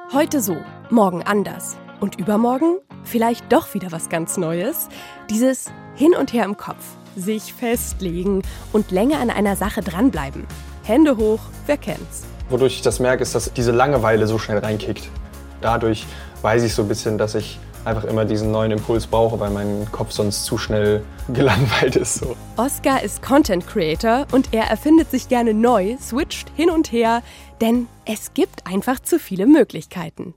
Heute so, morgen anders und übermorgen vielleicht doch wieder was ganz Neues. Dieses Hin und Her im Kopf, sich festlegen und länger an einer Sache dranbleiben. Hände hoch, wer kennt's? Wodurch ich das merke, ist, dass diese Langeweile so schnell reinkickt. Dadurch weiß ich so ein bisschen, dass ich einfach immer diesen neuen Impuls brauche, weil mein Kopf sonst zu schnell gelangweilt ist. So. Oskar ist Content Creator und er erfindet sich gerne neu, switcht hin und her, denn es gibt einfach zu viele Möglichkeiten.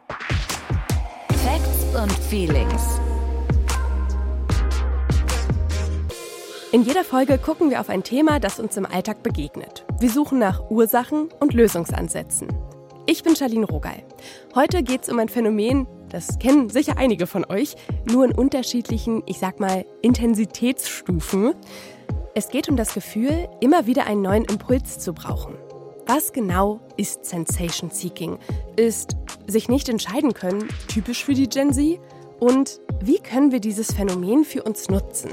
Facts und Feelings. In jeder Folge gucken wir auf ein Thema, das uns im Alltag begegnet. Wir suchen nach Ursachen und Lösungsansätzen. Ich bin Charlene Rogal. Heute geht es um ein Phänomen, das kennen sicher einige von euch, nur in unterschiedlichen, ich sag mal, Intensitätsstufen. Es geht um das Gefühl, immer wieder einen neuen Impuls zu brauchen. Was genau ist Sensation Seeking? Ist sich nicht entscheiden können typisch für die Gen Z? Und wie können wir dieses Phänomen für uns nutzen?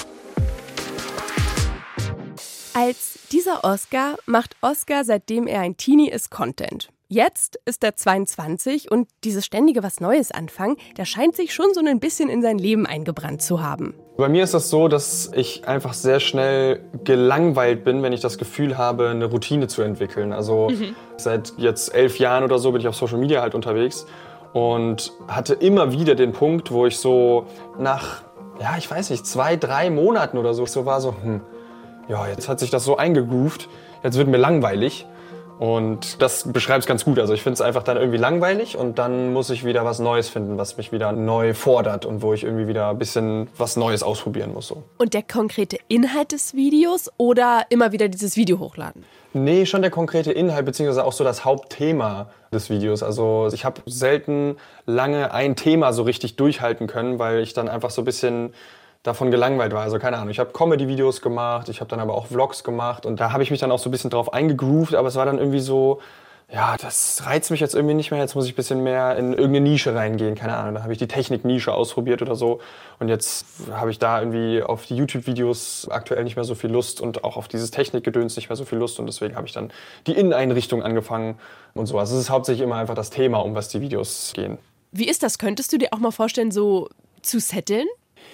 Als dieser Oskar macht Oskar, seitdem er ein Teenie ist, Content. Jetzt ist er 22 und dieses ständige was Neues anfangen, der scheint sich schon so ein bisschen in sein Leben eingebrannt zu haben. Bei mir ist das so, dass ich einfach sehr schnell gelangweilt bin, wenn ich das Gefühl habe, eine Routine zu entwickeln. Also seit jetzt 11 Jahren oder so bin ich auf Social Media halt unterwegs und hatte immer wieder den Punkt, wo ich so nach, ja ich weiß nicht, 2-3 Monaten oder so war so, ja jetzt hat sich das so eingegroovt, jetzt wird mir langweilig. Und das beschreibt es ganz gut. Also ich finde es einfach dann irgendwie langweilig und dann muss ich wieder was Neues finden, was mich wieder neu fordert und wo ich irgendwie wieder ein bisschen was Neues ausprobieren muss. So. Und der konkrete Inhalt des Videos oder immer wieder dieses Video hochladen? Nee, schon der konkrete Inhalt, beziehungsweise auch so das Hauptthema des Videos. Also ich habe selten lange ein Thema so richtig durchhalten können, weil ich dann einfach so ein bisschen davon gelangweilt war. Also keine Ahnung, ich habe Comedy-Videos gemacht, ich habe dann aber auch Vlogs gemacht und da habe ich mich dann auch so ein bisschen drauf eingegroovt, aber es war dann irgendwie so, ja, das reizt mich jetzt irgendwie nicht mehr, jetzt muss ich ein bisschen mehr in irgendeine Nische reingehen, keine Ahnung, da habe ich die Technik-Nische ausprobiert oder so und jetzt habe ich da irgendwie auf die YouTube-Videos aktuell nicht mehr so viel Lust und auch auf dieses Technikgedöns nicht mehr so viel Lust und deswegen habe ich dann die Inneneinrichtung angefangen und so. Also es ist hauptsächlich immer einfach das Thema, um was die Videos gehen. Wie ist das? Könntest du dir auch mal vorstellen, so zu setteln?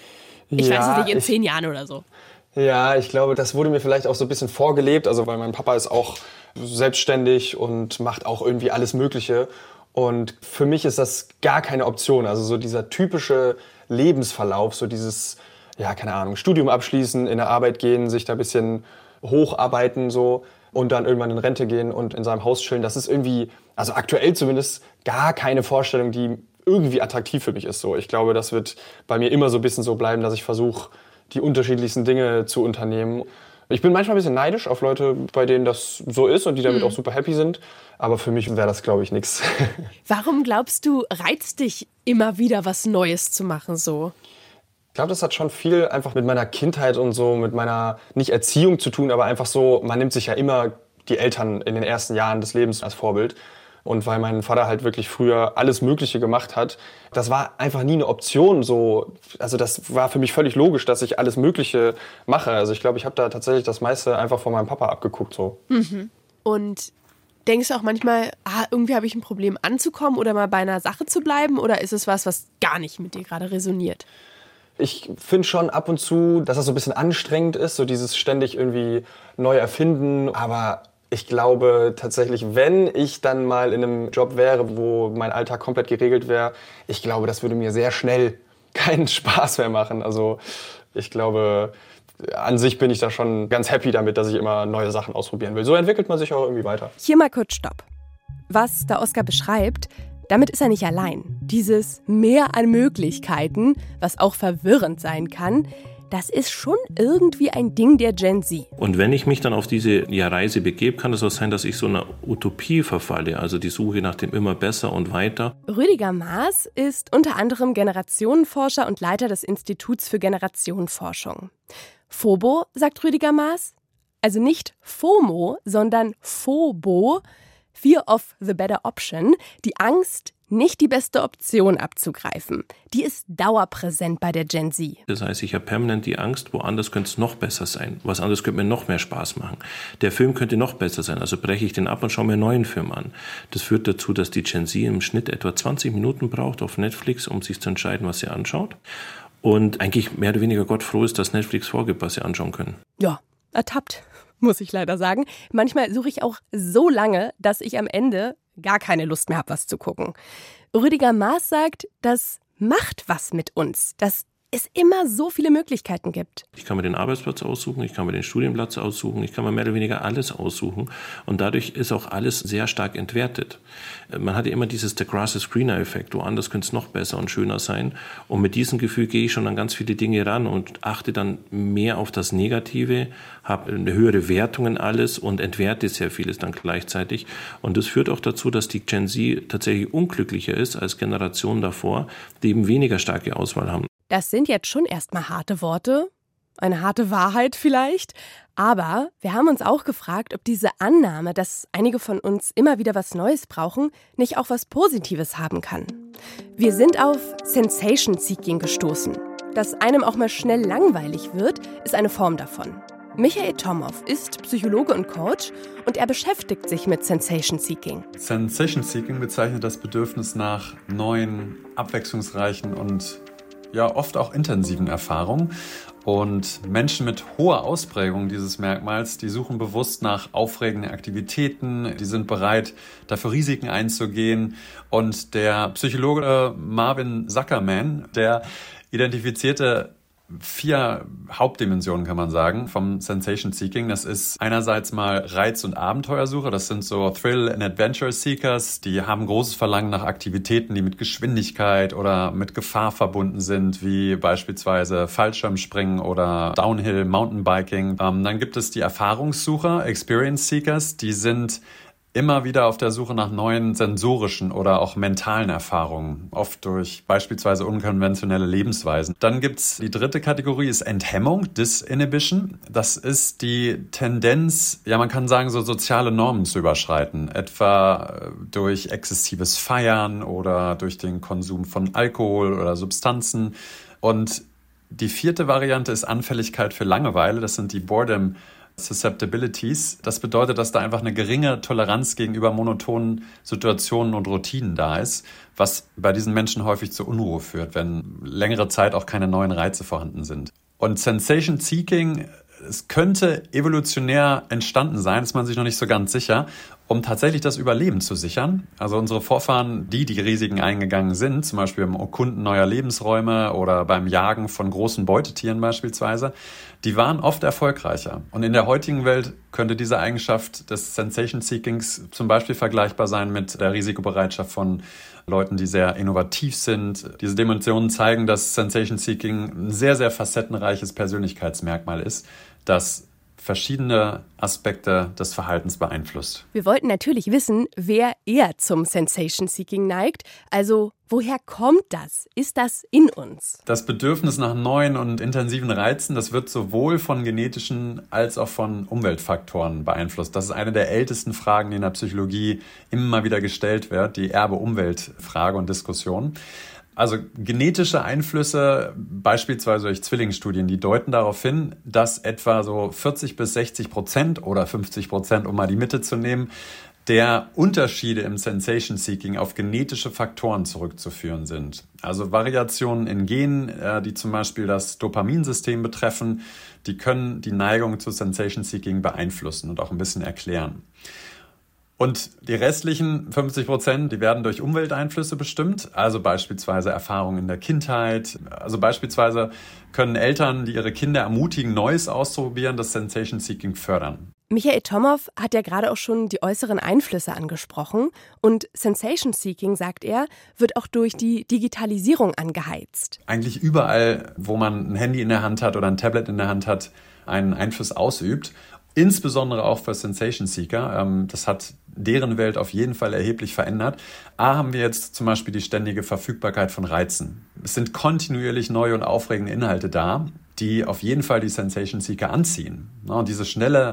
Ich weiß es nicht, in 10 Jahren oder so. Ja, ich glaube, das wurde mir vielleicht auch so ein bisschen vorgelebt, also weil mein Papa ist auch selbstständig und macht auch irgendwie alles Mögliche. Und für mich ist das gar keine Option. Also so dieser typische Lebensverlauf, so dieses, ja, keine Ahnung, Studium abschließen, in der Arbeit gehen, sich da ein bisschen hocharbeiten so und dann irgendwann in Rente gehen und in seinem Haus chillen, das ist irgendwie, also aktuell zumindest, gar keine Vorstellung, die irgendwie attraktiv für mich ist. So. Ich glaube, das wird bei mir immer so ein bisschen so bleiben, dass ich versuche, die unterschiedlichsten Dinge zu unternehmen. Ich bin manchmal ein bisschen neidisch auf Leute, bei denen das so ist und die damit auch super happy sind. Aber für mich wäre das, glaube ich, nichts. Warum glaubst du, reizt dich immer wieder was Neues zu machen so? Ich glaube, das hat schon viel einfach mit meiner Kindheit und so, mit meiner, nicht Erziehung zu tun, aber einfach so, man nimmt sich ja immer die Eltern in den ersten Jahren des Lebens als Vorbild. Und weil mein Vater halt wirklich früher alles Mögliche gemacht hat, das war einfach nie eine Option so. Also das war für mich völlig logisch, dass ich alles Mögliche mache. Also ich glaube, ich habe da tatsächlich das meiste einfach von meinem Papa abgeguckt so. Und denkst du auch manchmal, irgendwie habe ich ein Problem anzukommen oder mal bei einer Sache zu bleiben? Oder ist es was gar nicht mit dir gerade resoniert? Ich finde schon ab und zu, dass das so ein bisschen anstrengend ist, so dieses ständig irgendwie neu erfinden. Aber ich glaube tatsächlich, wenn ich dann mal in einem Job wäre, wo mein Alltag komplett geregelt wäre, ich glaube, das würde mir sehr schnell keinen Spaß mehr machen. Also ich glaube, an sich bin ich da schon ganz happy damit, dass ich immer neue Sachen ausprobieren will. So entwickelt man sich auch irgendwie weiter. Hier mal kurz Stopp. Was der Oskar beschreibt, damit ist er nicht allein. Dieses Mehr an Möglichkeiten, was auch verwirrend sein kann, das ist schon irgendwie ein Ding der Gen Z. Und wenn ich mich dann auf diese Reise begebe, kann es auch sein, dass ich so einer Utopie verfalle, also die Suche nach dem immer besser und weiter. Rüdiger Maaß ist unter anderem Generationenforscher und Leiter des Instituts für Generationenforschung. FOBO, sagt Rüdiger Maaß, also nicht FOMO, sondern FOBO, Fear of the better option, die Angst, nicht die beste Option abzugreifen. Die ist dauerpräsent bei der Gen Z. Das heißt, ich habe permanent die Angst, woanders könnte es noch besser sein. Was anderes könnte mir noch mehr Spaß machen. Der Film könnte noch besser sein, also breche ich den ab und schaue mir einen neuen Film an. Das führt dazu, dass die Gen Z im Schnitt etwa 20 Minuten braucht auf Netflix, um sich zu entscheiden, was sie anschaut. Und eigentlich mehr oder weniger Gott froh ist, dass Netflix vorgibt, was sie anschauen können. Ja, ertappt, muss ich leider sagen. Manchmal suche ich auch so lange, dass ich am Ende gar keine Lust mehr habe, was zu gucken. Rüdiger Maaß sagt, das macht was mit uns, dass es immer so viele Möglichkeiten gibt. Ich kann mir den Arbeitsplatz aussuchen, ich kann mir den Studienplatz aussuchen, ich kann mir mehr oder weniger alles aussuchen. Und dadurch ist auch alles sehr stark entwertet. Man hat ja immer dieses The Grass is Greener-Effekt, woanders könnte es noch besser und schöner sein. Und mit diesem Gefühl gehe ich schon an ganz viele Dinge ran und achte dann mehr auf das Negative, habe eine höhere Wertung in alles und entwerte sehr vieles dann gleichzeitig. Und das führt auch dazu, dass die Gen Z tatsächlich unglücklicher ist als Generationen davor, die eben weniger starke Auswahl haben. Das sind jetzt schon erstmal harte Worte, eine harte Wahrheit vielleicht. Aber wir haben uns auch gefragt, ob diese Annahme, dass einige von uns immer wieder was Neues brauchen, nicht auch was Positives haben kann. Wir sind auf Sensation Seeking gestoßen. Dass einem auch mal schnell langweilig wird, ist eine Form davon. Michael Tomow ist Psychologe und Coach und er beschäftigt sich mit Sensation Seeking. Sensation Seeking bezeichnet das Bedürfnis nach neuen, abwechslungsreichen und oft auch intensiven Erfahrungen. Und Menschen mit hoher Ausprägung dieses Merkmals, die suchen bewusst nach aufregenden Aktivitäten, die sind bereit, dafür Risiken einzugehen. Und der Psychologe Marvin Zuckerman, der identifizierte 4 Hauptdimensionen, kann man sagen, vom Sensation Seeking. Das ist einerseits mal Reiz- und Abenteuersuche. Das sind so Thrill- and Adventure Seekers. Die haben großes Verlangen nach Aktivitäten, die mit Geschwindigkeit oder mit Gefahr verbunden sind, wie beispielsweise Fallschirmspringen oder Downhill, Mountainbiking. Dann gibt es die Erfahrungssucher, Experience Seekers. Die sind immer wieder auf der Suche nach neuen sensorischen oder auch mentalen Erfahrungen, oft durch beispielsweise unkonventionelle Lebensweisen. Dann gibt's die dritte Kategorie, ist Enthemmung, Disinhibition. Das ist die Tendenz, man kann sagen, so soziale Normen zu überschreiten, etwa durch exzessives Feiern oder durch den Konsum von Alkohol oder Substanzen. Und die vierte Variante ist Anfälligkeit für Langeweile. Das sind die Boredom Susceptibilities. Das bedeutet, dass da einfach eine geringe Toleranz gegenüber monotonen Situationen und Routinen da ist, was bei diesen Menschen häufig zu Unruhe führt, wenn längere Zeit auch keine neuen Reize vorhanden sind. Und Sensation Seeking, es könnte evolutionär entstanden sein, ist man sich noch nicht so ganz sicher, um tatsächlich das Überleben zu sichern. Also unsere Vorfahren, die Risiken eingegangen sind, zum Beispiel beim Erkunden neuer Lebensräume oder beim Jagen von großen Beutetieren beispielsweise, die waren oft erfolgreicher. Und in der heutigen Welt könnte diese Eigenschaft des Sensation Seekings zum Beispiel vergleichbar sein mit der Risikobereitschaft von Leuten, die sehr innovativ sind. Diese Dimensionen zeigen, dass Sensation Seeking ein sehr, sehr facettenreiches Persönlichkeitsmerkmal ist, das verschiedene Aspekte des Verhaltens beeinflusst. Wir wollten natürlich wissen, wer eher zum Sensation Seeking neigt. Also, woher kommt das? Ist das in uns? Das Bedürfnis nach neuen und intensiven Reizen, das wird sowohl von genetischen als auch von Umweltfaktoren beeinflusst. Das ist eine der ältesten Fragen, die in der Psychologie immer wieder gestellt wird, die Erbe-Umwelt-Frage und Diskussion. Also genetische Einflüsse, beispielsweise durch Zwillingsstudien, die deuten darauf hin, dass etwa so 40-60% oder 50%, um mal die Mitte zu nehmen, der Unterschiede im Sensation Seeking auf genetische Faktoren zurückzuführen sind. Also Variationen in Genen, die zum Beispiel das Dopaminsystem betreffen, die können die Neigung zu Sensation Seeking beeinflussen und auch ein bisschen erklären. Und die restlichen 50%, die werden durch Umwelteinflüsse bestimmt, also beispielsweise Erfahrungen in der Kindheit. Also beispielsweise können Eltern, die ihre Kinder ermutigen, Neues auszuprobieren, das Sensation Seeking fördern. Michael Tomow hat ja gerade auch schon die äußeren Einflüsse angesprochen. Und Sensation Seeking, sagt er, wird auch durch die Digitalisierung angeheizt. Eigentlich überall, wo man ein Handy in der Hand hat oder ein Tablet in der Hand hat, einen Einfluss ausübt. Insbesondere auch für Sensation Seeker. Das hat deren Welt auf jeden Fall erheblich verändert. Haben wir jetzt zum Beispiel die ständige Verfügbarkeit von Reizen. Es sind kontinuierlich neue und aufregende Inhalte da, die auf jeden Fall die Sensation Seeker anziehen. Und diese schnelle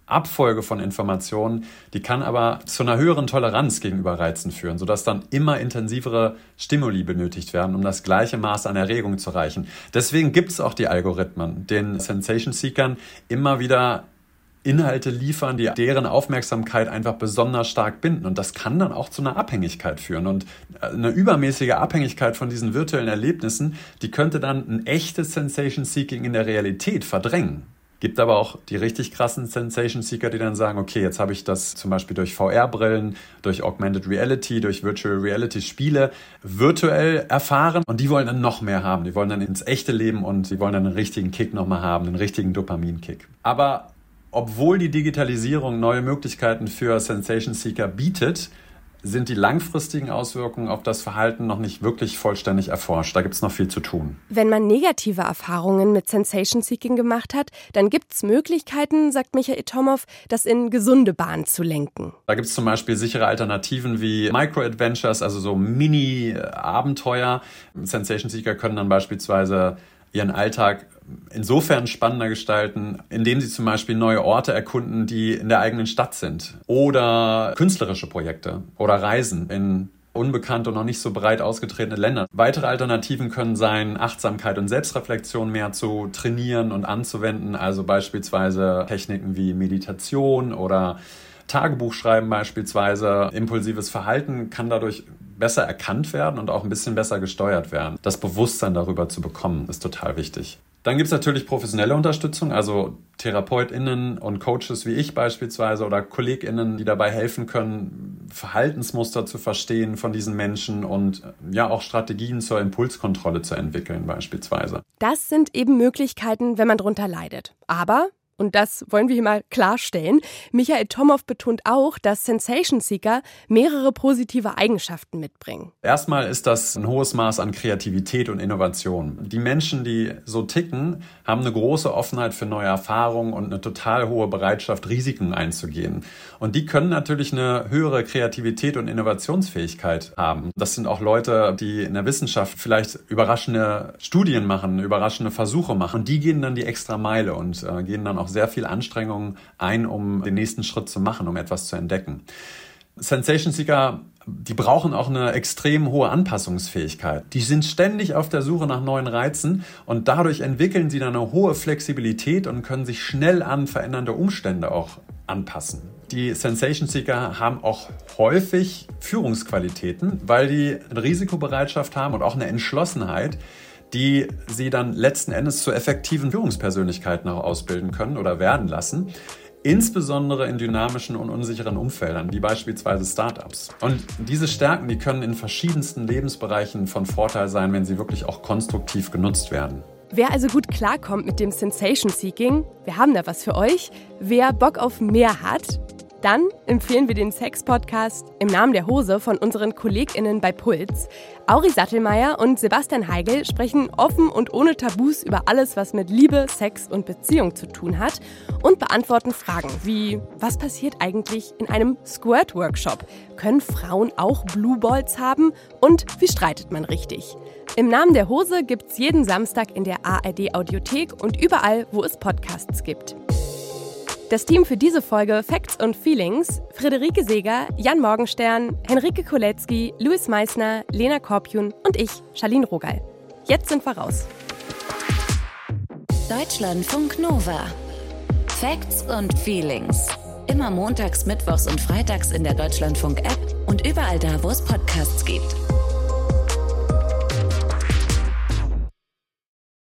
Abfolge von Informationen, die kann aber zu einer höheren Toleranz gegenüber Reizen führen, sodass dann immer intensivere Stimuli benötigt werden, um das gleiche Maß an Erregung zu erreichen. Deswegen gibt es auch die Algorithmen, den Sensation Seekern immer wieder Inhalte liefern, die deren Aufmerksamkeit einfach besonders stark binden. Und das kann dann auch zu einer Abhängigkeit führen. Und eine übermäßige Abhängigkeit von diesen virtuellen Erlebnissen, die könnte dann ein echtes Sensation Seeking in der Realität verdrängen. Gibt aber auch die richtig krassen Sensation Seeker, die dann sagen, okay, jetzt habe ich das zum Beispiel durch VR-Brillen, durch Augmented Reality, durch Virtual Reality Spiele virtuell erfahren und die wollen dann noch mehr haben. Die wollen dann ins echte Leben und die wollen dann einen richtigen Kick nochmal haben, einen richtigen Dopaminkick. Aber obwohl die Digitalisierung neue Möglichkeiten für Sensation Seeker bietet, sind die langfristigen Auswirkungen auf das Verhalten noch nicht wirklich vollständig erforscht. Da gibt es noch viel zu tun. Wenn man negative Erfahrungen mit Sensation Seeking gemacht hat, dann gibt es Möglichkeiten, sagt Michael Tomow, das in gesunde Bahnen zu lenken. Da gibt es zum Beispiel sichere Alternativen wie Micro-Adventures, also so Mini-Abenteuer. Sensation Seeker können dann beispielsweise ihren Alltag insofern spannender gestalten, indem sie zum Beispiel neue Orte erkunden, die in der eigenen Stadt sind. Oder künstlerische Projekte oder Reisen in unbekannte und noch nicht so breit ausgetretene Länder. Weitere Alternativen können sein, Achtsamkeit und Selbstreflexion mehr zu trainieren und anzuwenden. Also beispielsweise Techniken wie Meditation oder Tagebuchschreiben beispielsweise. Impulsives Verhalten kann dadurch besser erkannt werden und auch ein bisschen besser gesteuert werden. Das Bewusstsein darüber zu bekommen, ist total wichtig. Dann gibt es natürlich professionelle Unterstützung, also TherapeutInnen und Coaches wie ich beispielsweise oder KollegInnen, die dabei helfen können, Verhaltensmuster zu verstehen von diesen Menschen und ja auch Strategien zur Impulskontrolle zu entwickeln beispielsweise. Das sind eben Möglichkeiten, wenn man darunter leidet. Aber, und das wollen wir hier mal klarstellen, Michael Tomow betont auch, dass Sensation Seeker mehrere positive Eigenschaften mitbringen. Erstmal ist das ein hohes Maß an Kreativität und Innovation. Die Menschen, die so ticken, haben eine große Offenheit für neue Erfahrungen und eine total hohe Bereitschaft, Risiken einzugehen. Und die können natürlich eine höhere Kreativität und Innovationsfähigkeit haben. Das sind auch Leute, die in der Wissenschaft vielleicht überraschende Studien machen, überraschende Versuche machen. Und die gehen dann die extra Meile und gehen dann auch sehr viel Anstrengung ein, um den nächsten Schritt zu machen, um etwas zu entdecken. Sensation Seeker, die brauchen auch eine extrem hohe Anpassungsfähigkeit. Die sind ständig auf der Suche nach neuen Reizen und dadurch entwickeln sie dann eine hohe Flexibilität und können sich schnell an verändernde Umstände auch anpassen. Die Sensation Seeker haben auch häufig Führungsqualitäten, weil die eine Risikobereitschaft haben und auch eine Entschlossenheit, die sie dann letzten Endes zu effektiven Führungspersönlichkeiten auch ausbilden können oder werden lassen. Insbesondere in dynamischen und unsicheren Umfeldern, wie beispielsweise Startups. Und diese Stärken, die können in verschiedensten Lebensbereichen von Vorteil sein, wenn sie wirklich auch konstruktiv genutzt werden. Wer also gut klarkommt mit dem Sensation Seeking, wir haben da was für euch. Wer Bock auf mehr hat, dann empfehlen wir den Sex-Podcast Im Namen der Hose von unseren KollegInnen bei Puls. Auri Sattelmeier und Sebastian Heigl sprechen offen und ohne Tabus über alles, was mit Liebe, Sex und Beziehung zu tun hat und beantworten Fragen wie: Was passiert eigentlich in einem Squirt-Workshop? Können Frauen auch Blue Balls haben? Und wie streitet man richtig? Im Namen der Hose gibt's jeden Samstag in der ARD-Audiothek und überall, wo es Podcasts gibt. Das Team für diese Folge Facts und Feelings: Friederike Seeger, Jan Morgenstern, Henrike Koletzki, Louis Meissner, Lena Korpjun und ich, Charlene Rogal. Jetzt sind wir raus. Deutschlandfunk Nova. Facts und Feelings. Immer montags, mittwochs und freitags in der Deutschlandfunk-App und überall da, wo es Podcasts gibt.